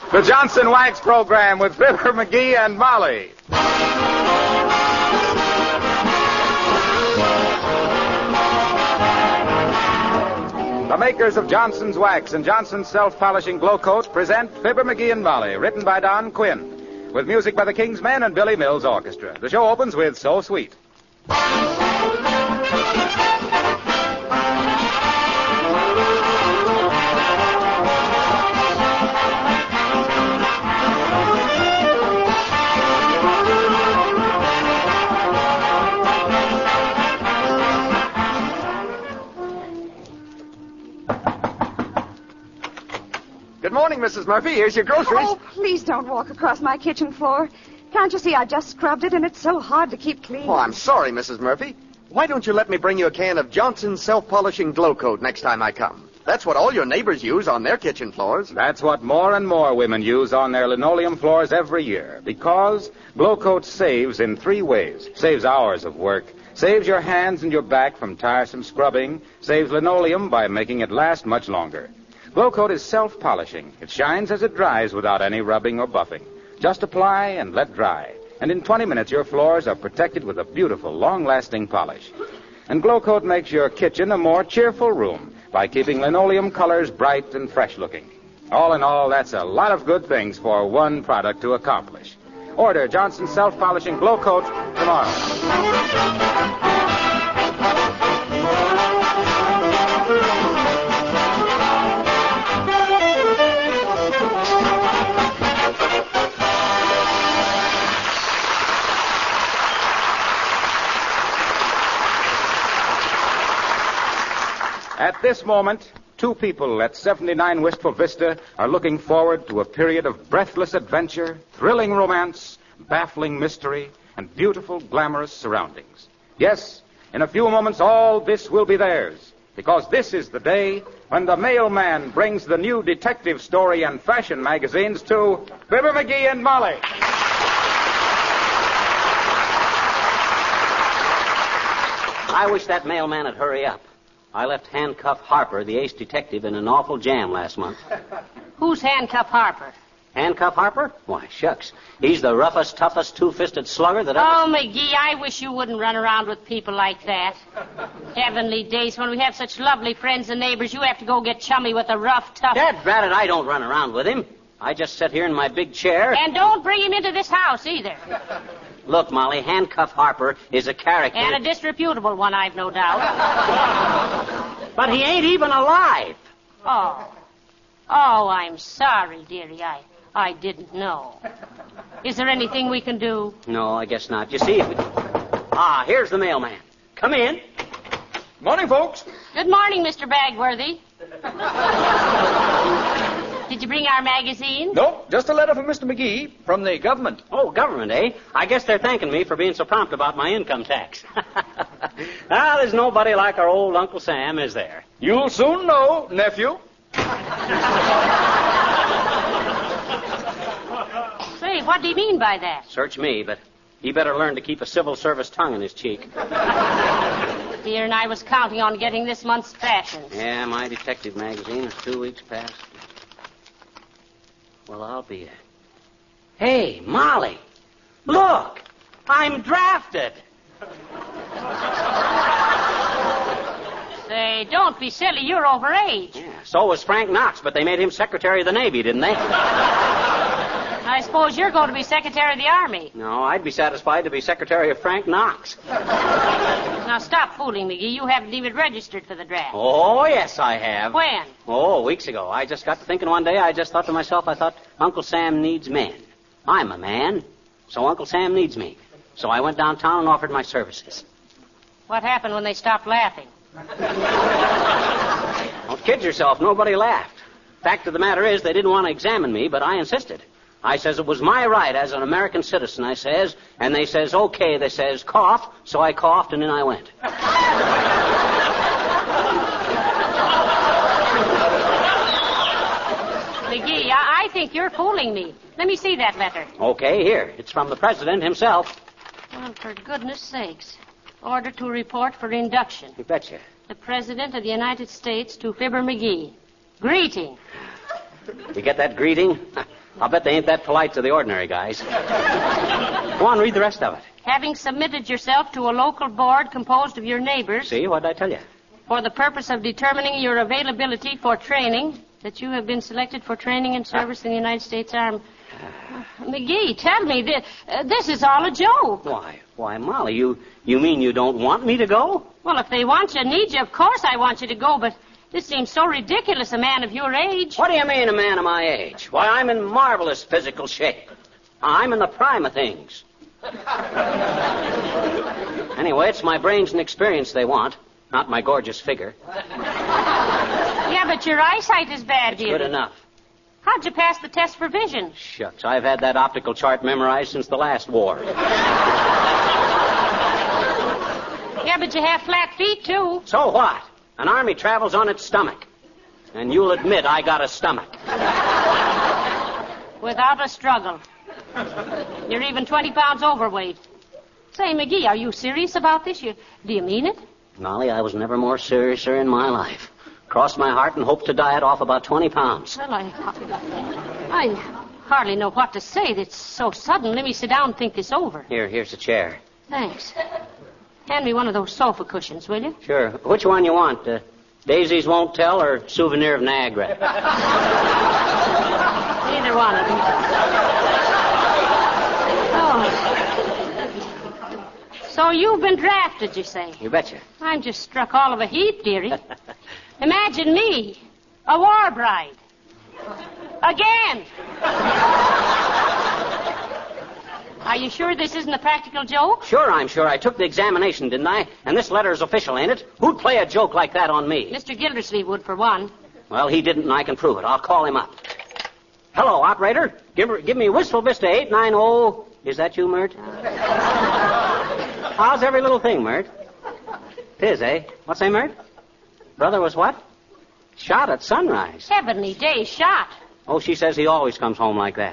The Johnson Wax Program with Fibber McGee and Molly. The makers of Johnson's Wax and Johnson's Self-Polishing Glow Coat present Fibber McGee and Molly, written by Don Quinn, with music by the King's Men and Billy Mills Orchestra. The show opens with So Sweet. Good morning, Mrs. Murphy. Here's your groceries. Oh, please don't walk across my kitchen floor. Can't you see I just scrubbed it and it's so hard to keep clean? Oh, I'm sorry, Mrs. Murphy. Why don't you let me bring you a can of Johnson's Self-Polishing Glow Coat next time I come? That's what all your neighbors use on their kitchen floors. That's what more and more women use on their linoleum floors every year. Because Glow Coat saves in 3 ways. Saves hours of work. Saves your hands and your back from tiresome scrubbing. Saves linoleum by making it last much longer. Glow Coat is self-polishing. It shines as it dries without any rubbing or buffing. Just apply and let dry. And in 20 minutes, your floors are protected with a beautiful, long-lasting polish. And Glow Coat makes your kitchen a more cheerful room by keeping linoleum colors bright and fresh-looking. All in all, that's a lot of good things for one product to accomplish. Order Johnson's Self-Polishing Glow Coat tomorrow. At this moment, 2 people at 79 Wistful Vista are looking forward to a period of breathless adventure, thrilling romance, baffling mystery, and beautiful, glamorous surroundings. Yes, in a few moments, all this will be theirs, because this is the day when the mailman brings the new detective story and fashion magazines to Fibber McGee and Molly. I wish that mailman would hurry up. I left Handcuff Harper, the ace detective, in an awful jam last month. Who's Handcuff Harper? Handcuff Harper? Why, shucks. He's the roughest, toughest, two-fisted slugger that ever... Oh, McGee, I wish you wouldn't run around with people like that. Heavenly days, when we have such lovely friends and neighbors, you have to go get chummy with a rough, tough... Dad, brat it, I don't run around with him. I just sit here in my big chair... And don't bring him into this house, either. Look, Molly, Handcuff Harper is a character... And a disreputable one, I've no doubt. But he ain't even alive. Oh, I'm sorry, dearie. I didn't know. Is there anything we can do? No, I guess not. You see, here's the mailman. Come in. Morning, folks. Good morning, Mr. Bagworthy. Did you bring our magazine? No, just a letter from Mr. McGee from the government. Oh, government, eh? I guess they're thanking me for being so prompt about my income tax. There's nobody like our old Uncle Sam, is there? You'll soon know, nephew. Say, what do you mean by that? Search me, but he better learn to keep a civil service tongue in his cheek. Dear, and I was counting on getting this month's fashions. Yeah, my detective magazine is 2 weeks past. Well, I'll be it. Hey, Molly, look, I'm drafted. Say, don't be silly. You're over age. Yeah, so was Frank Knox, but they made him Secretary of the Navy, didn't they? I suppose you're going to be Secretary of the Army. No, I'd be satisfied to be Secretary of Frank Knox. Now, stop fooling, McGee. You haven't even registered for the draft. Oh, yes, I have. When? Oh, weeks ago. I just got to thinking one day, I just thought to myself, Uncle Sam needs men. I'm a man, so Uncle Sam needs me. So I went downtown and offered my services. What happened when they stopped laughing? Don't kid yourself. Nobody laughed. Fact of the matter is, they didn't want to examine me, but I insisted. I says it was my right as an American citizen, I says, and they says, okay, they says, cough, so I coughed and in I went. McGee, I think you're fooling me. Let me see that letter. Okay, here. It's from the president himself. Well, for goodness sakes. Order to report for induction. You betcha. The President of the United States to Fibber McGee. Greeting. You get that greeting? I'll bet they ain't that polite to the ordinary guys. Go on, read the rest of it. Having submitted yourself to a local board composed of your neighbors See, what did I tell you? for the purpose of determining your availability for training, that you have been selected for training and service in the United States Army. McGee, tell me, this is all a joke. Why, Molly, you mean you don't want me to go? Well, if they want you, need you, of course I want you to go, but this seems so ridiculous, a man of your age. What do you mean, a man of my age? Why, I'm in marvelous physical shape. I'm in the prime of things. Anyway, it's my brains and experience they want, not my gorgeous figure. Yeah, but your eyesight is bad, dear. Good enough. How'd you pass the test for vision? Shucks, I've had that optical chart memorized since the last war. Yeah, but you have flat feet, too. So what? An army travels on its stomach. And you'll admit I got a stomach. Without a struggle. You're even 20 pounds overweight. Say, McGee, are you serious about this? Do you mean it? Molly, I was never more serious in my life. Crossed my heart and hoped to diet off about 20 pounds. Well, I hardly know what to say. It's so sudden. Let me sit down and think this over. Here's a chair. Thanks. Hand me one of those sofa cushions, will you? Sure. Which one you want? Daisies Won't Tell or Souvenir of Niagara? Either one of them. Oh. So you've been drafted, you say? You betcha. I'm just struck all of a heap, dearie. Imagine me, a war bride. Again. Are you sure this isn't a practical joke? Sure, I'm sure. I took the examination, didn't I? And this letter's official, ain't it? Who'd play a joke like that on me? Mr. Gildersleeve would, for one. Well, he didn't, and I can prove it. I'll call him up. Hello, operator. Give me Wistful Vista 890. Is that you, Mert? How's every little thing, Mert? Tis, eh? What's that, Mert? Brother was what? Shot at sunrise. Heavenly day shot. Oh, she says he always comes home like that.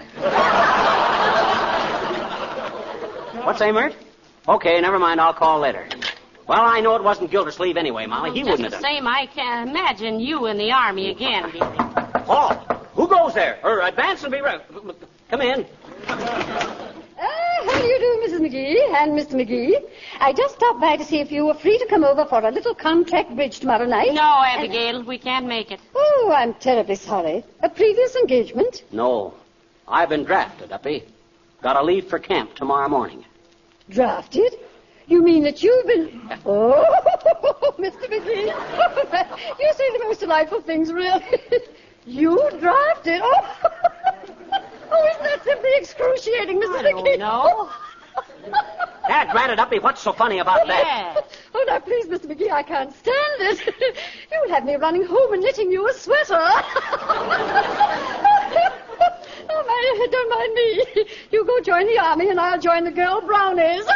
What's that, Mert? Okay, never mind. I'll call later. Well, I know it wasn't Gildersleeve anyway, Molly. He wouldn't have done it. Just the same, I can't imagine you in the Army again, dearie. Oh, who goes there? Advance and be ready. Come in. How do you do, Mrs. McGee and Mr. McGee? I just stopped by to see if you were free to come over for a little contract bridge tomorrow night. No, Abigail, we can't make it. Oh, I'm terribly sorry. A previous engagement? No. I've been drafted, Uppy. Got to leave for camp tomorrow morning. Drafted? You mean that you've been... Oh, Mr. McGee. You say the most delightful things, really. You drafted? Oh, isn't that simply excruciting, Mrs. McGee? No. Dad, granted, Uppy, what's so funny about that? Yeah. Oh, now, please, Mr. McGee, I can't stand it. You'll have me running home and knitting you a sweater. Oh, my, don't mind me. You go join the Army, and I'll join the girl brownies.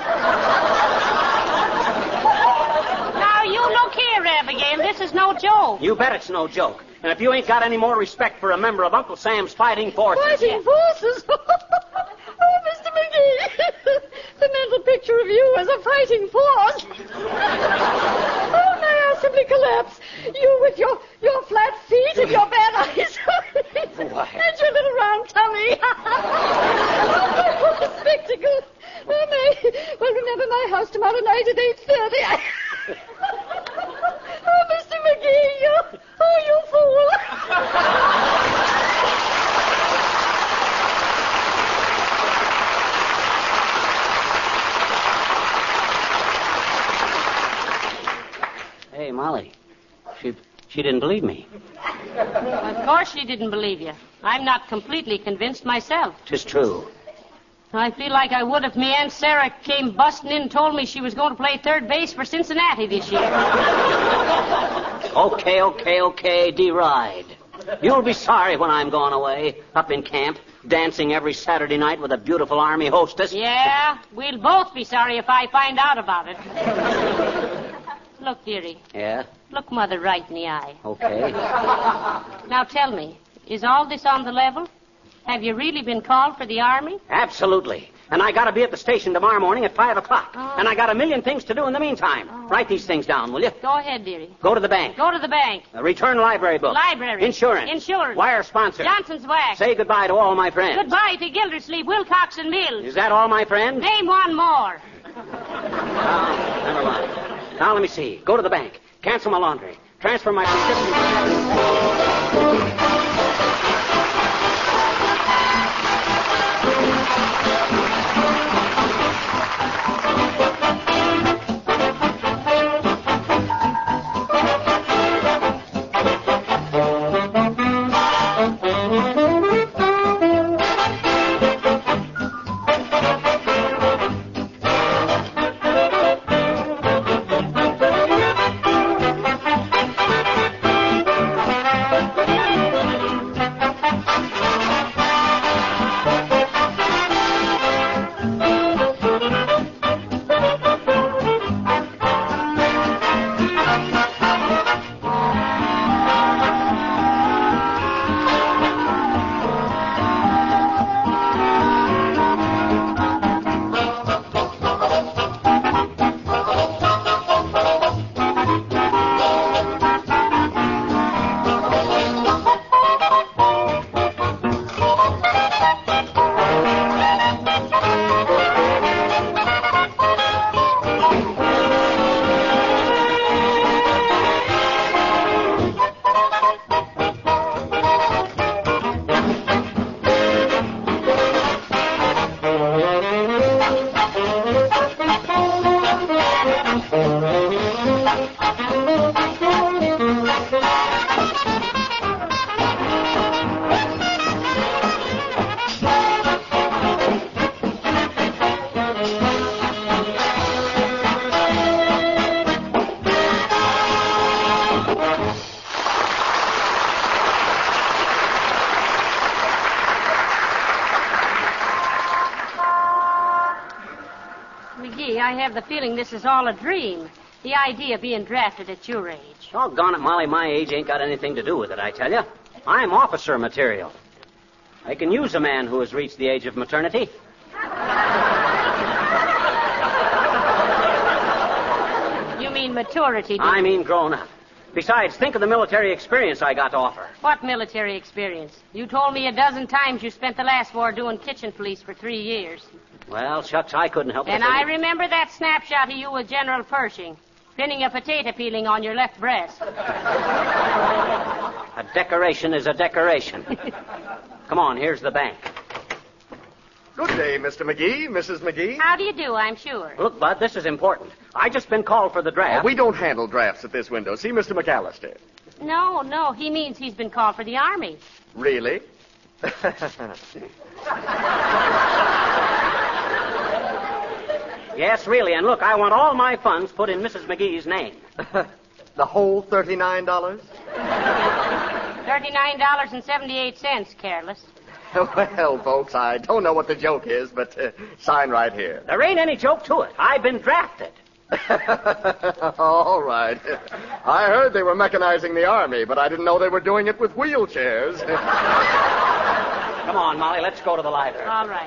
Now, you look here, Abigail. This is no joke. You bet it's no joke. And if you ain't got any more respect for a member of Uncle Sam's fighting forces... Fighting forces? Oh, Mr. McGee. The mental picture of you as a fighting force. Oh, may I simply collapse. You with your flat feet and your bad eyes. And your little round tummy. What a spectacle. Oh, may. Well, remember my house tomorrow night at 8:30. Oh, Mr. McGee, you fool. Hey, Molly. She didn't believe me. Of course she didn't believe you. I'm not completely convinced myself. 'Tis true. I feel like I would if me Aunt Sarah came busting in and told me she was going to play third base for Cincinnati this year. Okay, deride. You'll be sorry when I'm gone away, up in camp, dancing every Saturday night with a beautiful Army hostess. Yeah, we'll both be sorry if I find out about it. Look, dearie. Yeah? Look Mother right in the eye. Okay. Now tell me, is all this on the level? Have you really been called for the Army? Absolutely. And I got to be at the station tomorrow morning at 5 o'clock. Oh. And I got a million things to do in the meantime. Oh. Write these things down, will you? Go ahead, dearie. Go to the bank. Go to the bank. Return library book. Library. Insurance. Insurance. Wire sponsor. Johnson's Wax. Say goodbye to all my friends. Goodbye to Gildersleeve, Wilcox, and Mills. Is that all, my friends? Name one more. Never mind. Now, let me see. Go to the bank. Cancel my laundry. Transfer my prescription. McGee, I have the feeling this is all a dream. The idea of being drafted at your age. Doggone it, Molly, my age ain't got anything to do with it, I tell you. I'm officer material. I can use a man who has reached the age of maternity. You mean maturity, do you? I mean grown up. Besides, think of the military experience I got to offer. What military experience? You told me a dozen times you spent the last war doing kitchen police for 3 years. Well, shucks, I couldn't help it. And I remember that snapshot of you with General Pershing, pinning a potato peeling on your left breast. A decoration is a decoration. Come on, here's the bank. Good day, Mr. McGee, Mrs. McGee. How do you do, I'm sure? Look, Bud, this is important. I just been called for the draft. We don't handle drafts at this window. See Mr. McAllister. No, he means he's been called for the Army. Really? Yes, really. And look, I want all my funds put in Mrs. McGee's name. The whole $39? $39.78, careless. Well, folks, I don't know what the joke is, but sign right here. There ain't any joke to it. I've been drafted. All right. I heard they were mechanizing the Army, but I didn't know they were doing it with wheelchairs. Come on, Molly, let's go to the library. All right.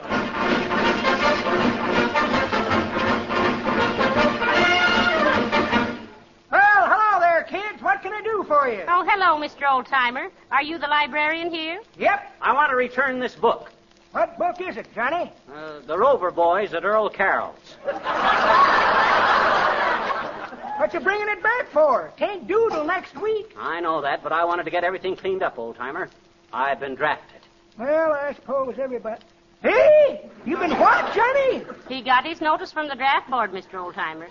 Well, hello there, kids. What can I do for you? Oh, hello, Mr. Oldtimer. Are you the librarian here? Yep. I want to return this book. What book is it, Johnny? The Rover Boys at Earl Carroll's. What you bringing it back for? Tain't due till next week. I know that, but I wanted to get everything cleaned up, old-timer. I've been drafted. Well, I suppose everybody... Hey! You been what, Johnny? He got his notice from the draft board, Mr. Oldtimer.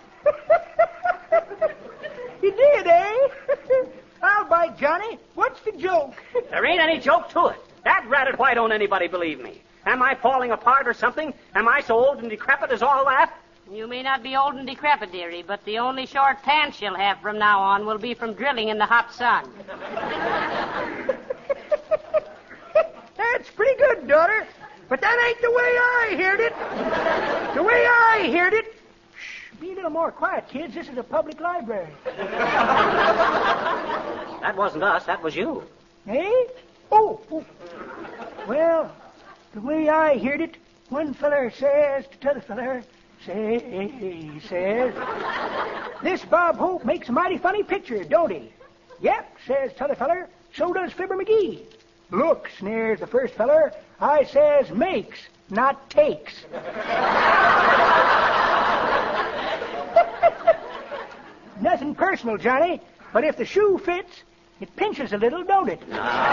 You did, eh? I'll bite, Johnny. What's the joke? There ain't any joke to it. That ratted, why don't anybody believe me? Am I falling apart or something? Am I so old and decrepit as all that? You may not be old and decrepit, dearie, but the only short pants you'll have from now on will be from drilling in the hot sun. That's pretty good, daughter. But that ain't the way I heard it. The way I heard it... Shh, be a little more quiet, kids. This is a public library. That wasn't us. That was you. Eh? Oh. Well, the way I heard it, One feller says to t'other feller, says, this Bob Hope makes a mighty funny picture, don't he? Yep, says t'other feller, so does Fibber McGee. Look, sneers the first feller, I says makes, not takes. Nothing personal, Johnny, but if the shoe fits, it pinches a little, don't it?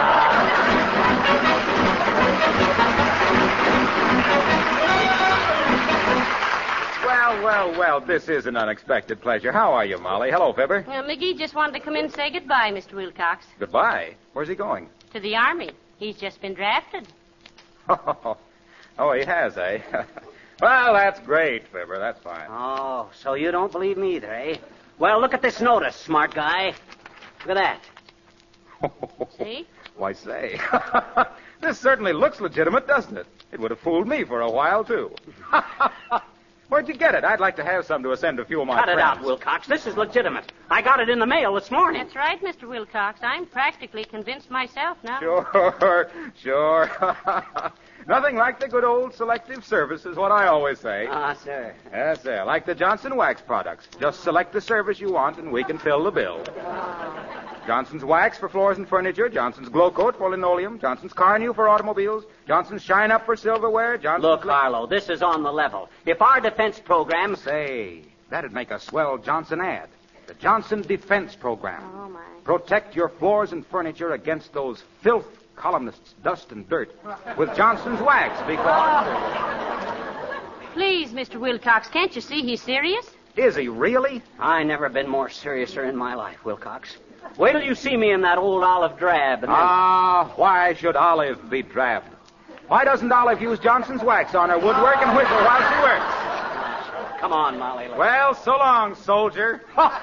Well, this is an unexpected pleasure. How are you, Molly? Hello, Fibber. McGee just wanted to come in and say goodbye, Mr. Wilcox. Goodbye. Where's he going? To the Army. He's just been drafted. Oh, he has, eh? Well, that's great, Fibber. That's fine. Oh, so you don't believe me either, eh? Well, look at this notice, smart guy. Look at that. See? Why, say, this certainly looks legitimate, doesn't it? It would have fooled me for a while, too. Where'd you get it? I'd like to have some to send a few of my Cut friends. it out, Wilcox. This is legitimate. I got it in the mail this morning. That's right, Mr. Wilcox. I'm practically convinced myself now. Sure. Nothing like the good old Selective Service is what I always say. Ah, sir. Yes, sir. Like the Johnson Wax products. Just select the service you want and we can fill the bill. Johnson's Wax for floors and furniture, Johnson's Glow Coat for linoleum, Johnson's Carnu for automobiles, Johnson's Shine Up for silverware, Johnson's... Look, Harlow, this is on the level. If our defense program... Say, that'd make a swell Johnson ad. The Johnson Defense Program. Oh, my. Protect your floors and furniture against those filth columnists, dust and dirt with Johnson's Wax because... Please, Mr. Wilcox, can't you see he's serious? Is he really? I never been more seriouser in my life, Wilcox. Wait till you see me in that old olive drab. And why should Olive be drab? Why doesn't Olive use Johnson's Wax on her woodwork and whistle while she works? Come on, Molly. Well, so long, soldier.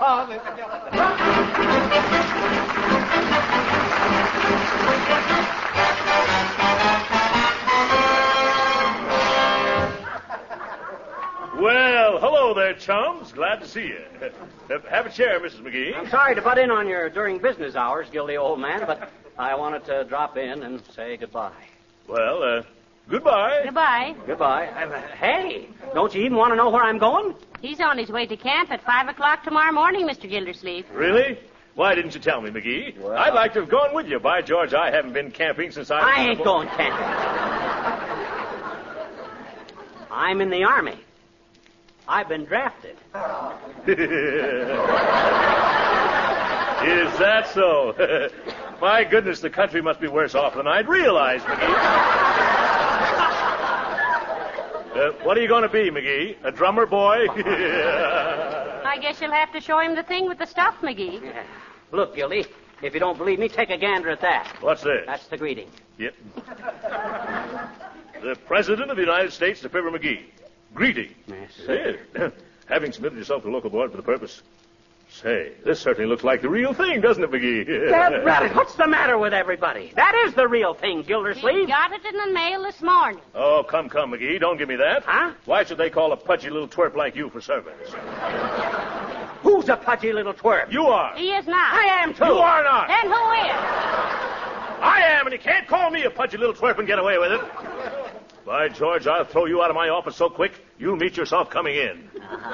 Well, hello there, chums. Glad to see you. Have a chair, Mrs. McGee. I'm sorry to butt in on your during business hours, guilty old man, but I wanted to drop in and say goodbye. Well, goodbye. Goodbye. Goodbye. Hey, don't you even want to know where I'm going? He's on his way to camp at 5 o'clock tomorrow morning, Mr. Gildersleeve. Really? Why didn't you tell me, McGee? Well, I'd like to have gone with you. By George, I haven't been camping since I ain't going camping. I'm in the Army. I've been drafted. Is that so? My goodness, the country must be worse off than I'd realized, McGee. What are you going to be, McGee? A drummer boy? I guess you'll have to show him the thing with the stuff, McGee. Yeah. Look, Gildy, if you don't believe me, take a gander at that. What's this? That's the greeting. Yep. The President of the United States to Fibber McGee. Greeting. Yes, sir. Having submitted yourself to the local board for the purpose. Say, this certainly looks like the real thing, doesn't it, McGee? Dad Rabbit, what's the matter with everybody? That is the real thing, Gildersleeve. He got it in the mail this morning. Oh, come, McGee. Don't give me that. Huh? Why should they call a pudgy little twerp like you for service? Who's a pudgy little twerp? You are. He is not. I am, too. You are not. Then who is? I am, and you can't call me a pudgy little twerp and get away with it. By George, I'll throw you out of my office so quick, you'll meet yourself coming in.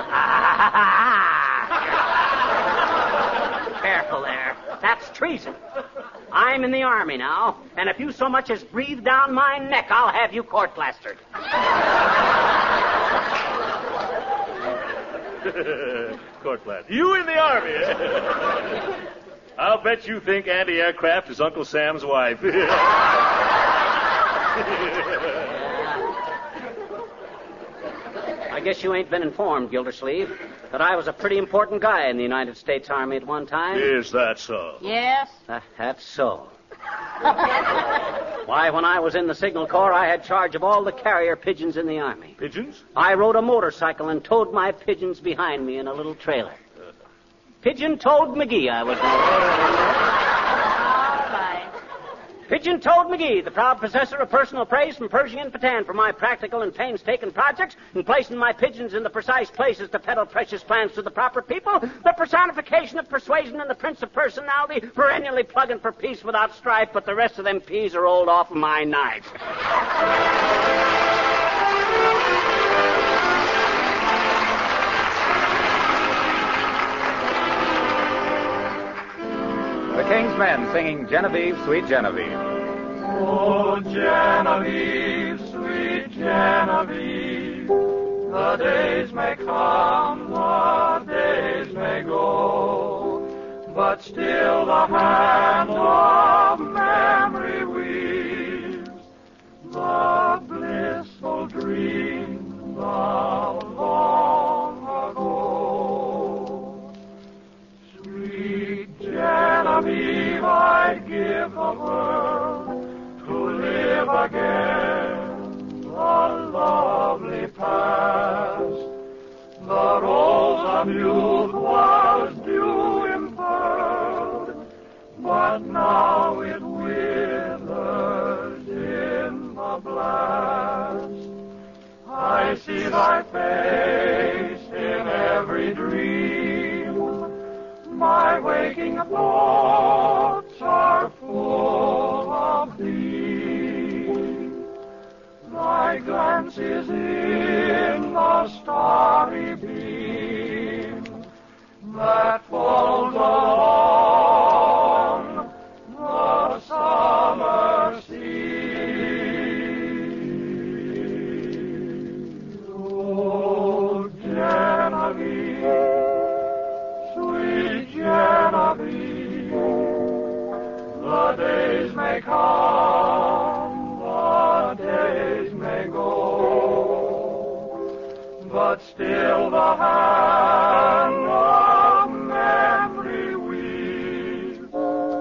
Careful there. That's treason. I'm in the Army now, and if you so much as breathe down my neck, I'll have you court plastered. Court plastered. You in the Army, eh? I'll bet you think anti-aircraft is Uncle Sam's wife. I guess you ain't been informed, Gildersleeve, that I was a pretty important guy in the United States Army at one time. Is that so? Yes. That's so. Why, when I was in the Signal Corps, I had charge of all the carrier pigeons in the Army. Pigeons? I rode a motorcycle and towed my pigeons behind me in a little trailer. Pigeon-toed McGee, I was known. All right. Pigeon-toed McGee, the proud possessor of personal praise from Pershing and Petan for my practical and painstaking projects in placing my pigeons in the precise places to peddle precious plans to the proper people, the personification of persuasion and the prince of personality, perennially plugging for peace without strife, but the rest of them peas are rolled off of my knife. King's Men singing Genevieve, Sweet Genevieve. Oh, Genevieve, sweet Genevieve, the days may come, the days may go, but still the hand of memory weaves the blissful dream of long ago. Sweet Genevieve, I'd give the world to live again the lovely past. The rose of youth was dew impearled, but now it withers in the blast. I see thy face in every dream. My waking thoughts are full of thee. Thy glance is in the starry beam that falls along the summer sea. Oh, Genevieve, sweet Genevieve, the days may come, the days may go, but still the hand of memory weaves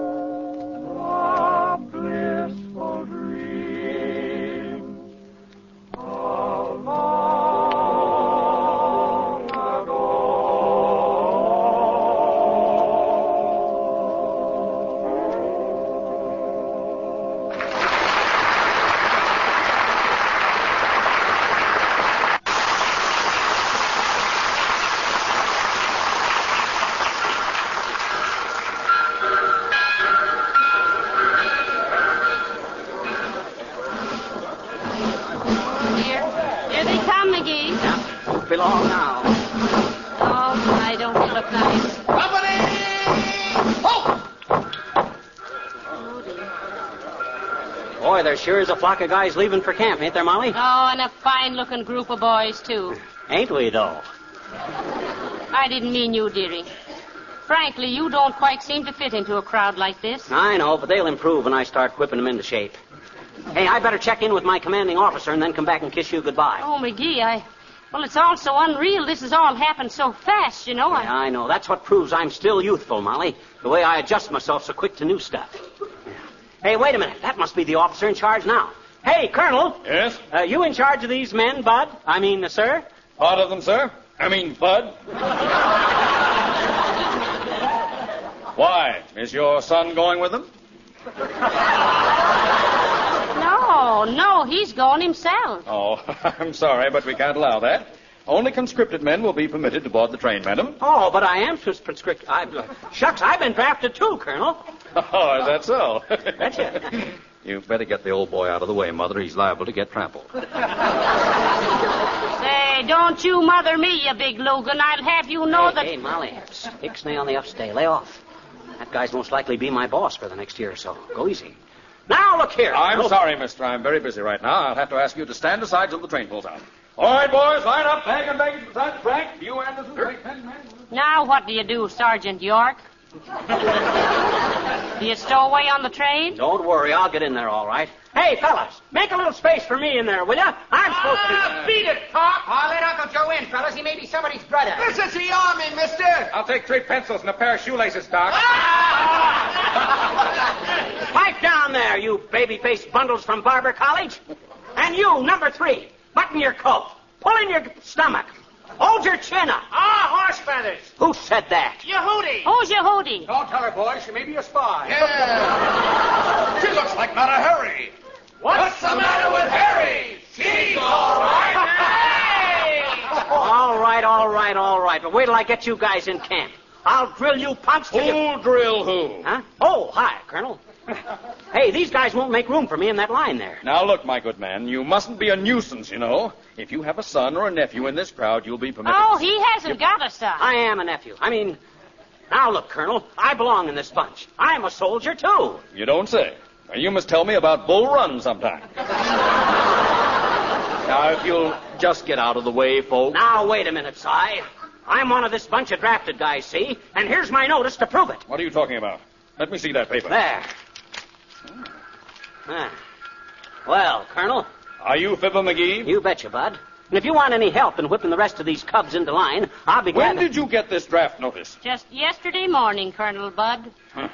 the blissful dreams of long ago. Here they come, McGee. Don't be long now. Oh, my, don't you look nice. Company! Halt! Boy, there sure is a flock of guys leaving for camp, ain't there, Molly? Oh, and a fine-looking group of boys, too. Ain't we, though? I didn't mean you, dearie. Frankly, you don't quite seem to fit into a crowd like this. I know, but they'll improve when I start whipping them into shape. Hey, I better check in with my commanding officer and then come back and kiss you goodbye. Oh, McGee, well, it's all so unreal. This has all happened so fast, you know. Yeah, I know. That's what proves I'm still youthful, Molly. The way I adjust myself so quick to new stuff. Hey, wait a minute. That must be the officer in charge now. Hey, Colonel. Yes? You in charge of these men, Bud? I mean, sir? Part of them, sir. I mean, Bud. Why? Is your son going with them? No, he's going himself. Oh, I'm sorry, but we can't allow that. Only conscripted men will be permitted to board the train, madam. Oh, but I am conscripted. Shucks, I've been drafted too, Colonel. Oh, is that so? Betcha. You better get the old boy out of the way, Mother. He's liable to get trampled. Say, don't you mother me, you big Logan. I'll have you know that... Hey, Molly, ixnay on the upstay. Lay off. That guy's most likely be my boss for the next year or so. Go easy. Now, look here. I'm sorry, mister. I'm very busy right now. I'll have to ask you to stand aside till the train pulls out. All right, boys, line up. Bag and baggage beside the track. You, Anderson, take 10 men. Now what do you do, Sergeant York? Do you stow away on the train? Don't worry, I'll get in there all right. Hey, fellas, make a little space for me in there, will ya? I'm supposed to... Beat it, Pop! I'll let Uncle Joe in, fellas. He may be somebody's brother. This is the Army, mister! I'll take 3 pencils and a pair of shoelaces, Doc. Pipe down there, you baby-faced bundles from Barber College. And you, number 3, button your coat. Pull in your stomach. Hold your chin up. Horse feathers! Who said that? Yehudi! Who's Yehudi? Don't tell her, boys. She may be a spy. Yeah! She looks like Mata Hari. What's the matter with Harry? She's all right. Hey! All right. But wait till I get you guys in camp. I'll drill you punks till you... Who'll drill who? Huh? Oh, hi, Colonel. Hey, these guys won't make room for me in that line there. Now, look, my good man, you mustn't be a nuisance, you know. If you have a son or a nephew in this crowd, you'll be permitted... Oh, he hasn't got a son. I am a nephew. I mean, Now, look, Colonel, I belong in this bunch. I'm a soldier, too. You don't say. Well, you must tell me about Bull Run sometime. Now, if you'll just get out of the way, folks. Now, wait a minute, Si. I'm one of this bunch of drafted guys, see? And here's my notice to prove it. What are you talking about? Let me see that paper. There. Well, Colonel. Are you Fibber McGee? You betcha, Bud. And if you want any help in whipping the rest of these cubs into line, I'll be glad. When did you get this draft notice? Just yesterday morning, Colonel Bud.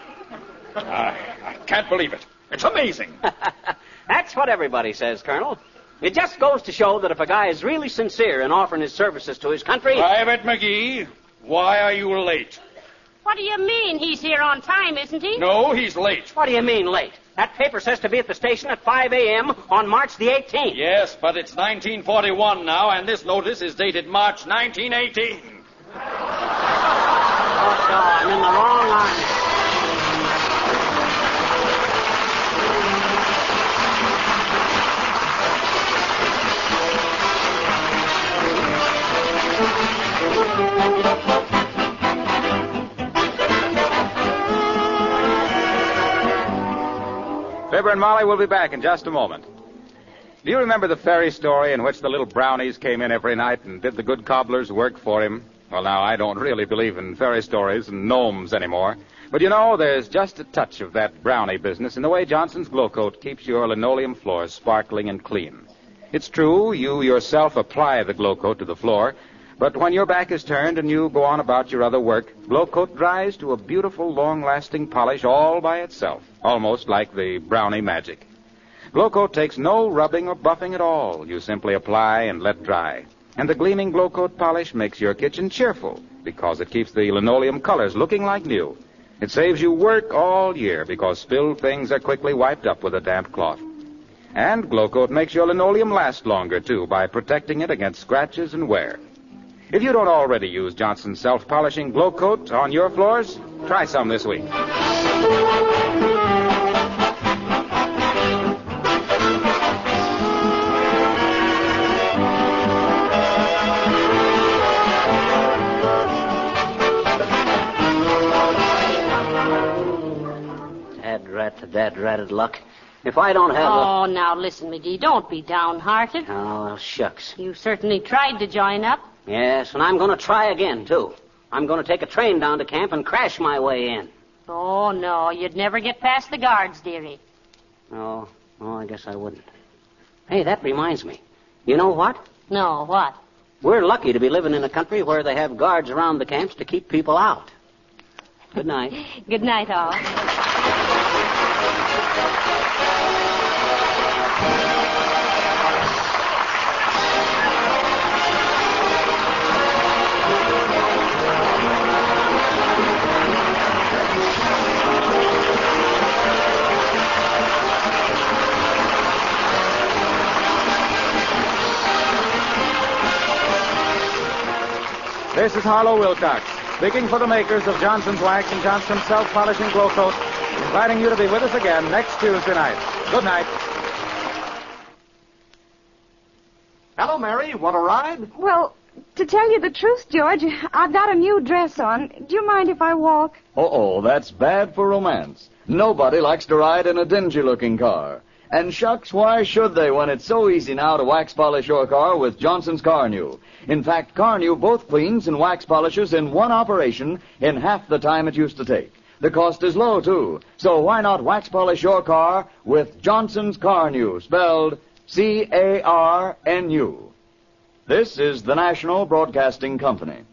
I can't believe it. It's amazing. That's what everybody says, Colonel. It just goes to show that if a guy is really sincere in offering his services to his country... Private McGee, why are you late? What do you mean? He's here on time, isn't he? No, he's late. What do you mean, late? That paper says to be at the station at 5 a.m. on March the 18th. Yes, but it's 1941 now, and this notice is dated March 1918. Oh, no, I'm in the wrong army. Fibber and Molly will be back in just a moment. Do you remember the fairy story in which the little brownies came in every night and did the good cobbler's work for him? Well, now, I don't really believe in fairy stories and gnomes anymore. But, you know, there's just a touch of that brownie business in the way Johnson's Glow Coat keeps your linoleum floors sparkling and clean. It's true, you yourself apply the Glow Coat to the floor, but when your back is turned and you go on about your other work, Glow Coat dries to a beautiful, long-lasting polish all by itself, almost like the brownie magic. Glow Coat takes no rubbing or buffing at all. You simply apply and let dry. And the gleaming Glow Coat polish makes your kitchen cheerful because it keeps the linoleum colors looking like new. It saves you work all year because spilled things are quickly wiped up with a damp cloth. And Glow Coat makes your linoleum last longer, too, by protecting it against scratches and wear. If you don't already use Johnson's self-polishing Glow Coat on your floors, try some this week. Dad-ratted luck. If I don't have Oh, now listen, McGee, don't be downhearted. Oh, well, shucks. You certainly tried to join up. Yes, and I'm going to try again, too. I'm going to take a train down to camp and crash my way in. Oh, no, you'd never get past the guards, dearie. Oh, I guess I wouldn't. Hey, that reminds me. You know what? No, what? We're lucky to be living in a country where they have guards around the camps to keep people out. Good night. Good night, all. This is Harlow Wilcox, speaking for the makers of Johnson's Wax and Johnson's Self-Polishing Glow Coat, inviting you to be with us again next Tuesday night. Good night. Hello, Mary. Want a ride? Well, to tell you the truth, George, I've got a new dress on. Do you mind if I walk? Uh-oh, that's bad for romance. Nobody likes to ride in a dingy-looking car. And shucks, why should they when it's so easy now to wax polish your car with Johnson's Carnu? In fact, Carnu both cleans and wax polishes in one operation in half the time it used to take. The cost is low, too. So why not wax polish your car with Johnson's Carnu, spelled C-A-R-N-U. This is the National Broadcasting Company.